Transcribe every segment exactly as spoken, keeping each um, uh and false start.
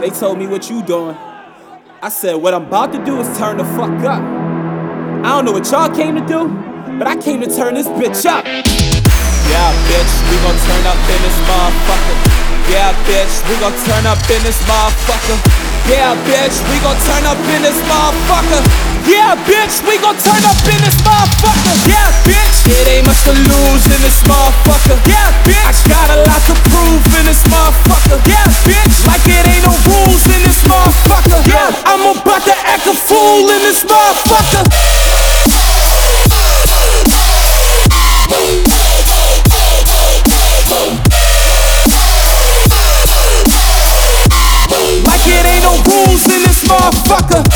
They told me what you doing. I said, what I'm about to do is turn the fuck up. I don't know what y'all came to do, but I came to turn this bitch up. Yeah, bitch, we gon' turn up in this motherfucker. Yeah, bitch, we gon' turn up in this motherfucker. Yeah, bitch, we gon' turn up in this motherfucker. Yeah, bitch, we gon' turn up in this motherfucker. Yeah, bitch, it ain't much to lose in this motherfucker. Yeah, bitch, I got a lot to prove in this motherfucker. Yeah, bitch, like it ain't no rules in this motherfucker. Yeah, I'm about to act a fool in this motherfucker. Like it ain't no rules in this motherfucker.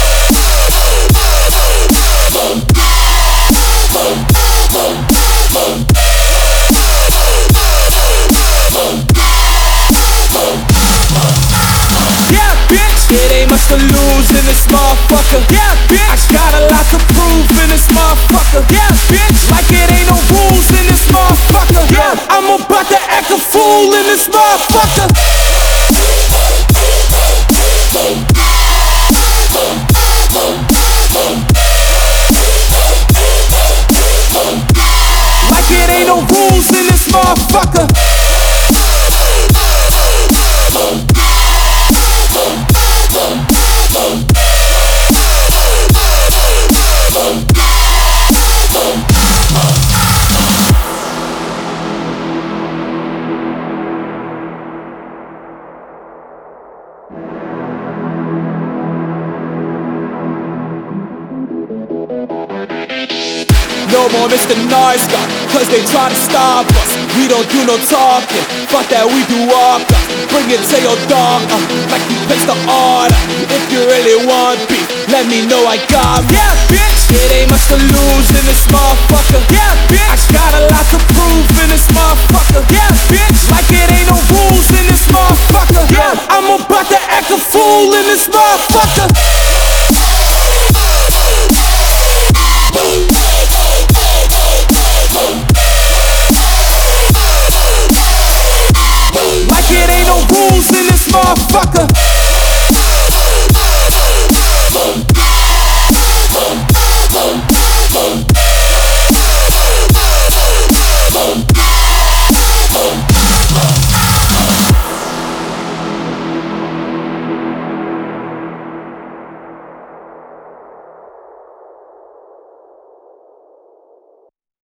Yeah, bitch, it ain't much to lose in this motherfucker. Yeah, bitch, I got a lot to prove in this motherfucker. Yeah, bitch, like it ain't no rules in this motherfucker. Yeah, I'm about to act a fool in this motherfucker. Like it ain't no rules in this motherfucker. No more Mister Nice Guy, cause they try to stop us. We don't do no talking, fuck that, we do walk up. Bring it to your dog, uh, like you placed the order. If you really want beef, let me know I got me. Yeah, bitch, it ain't much to lose in this motherfucker. Yeah, bitch, I got a lot to prove in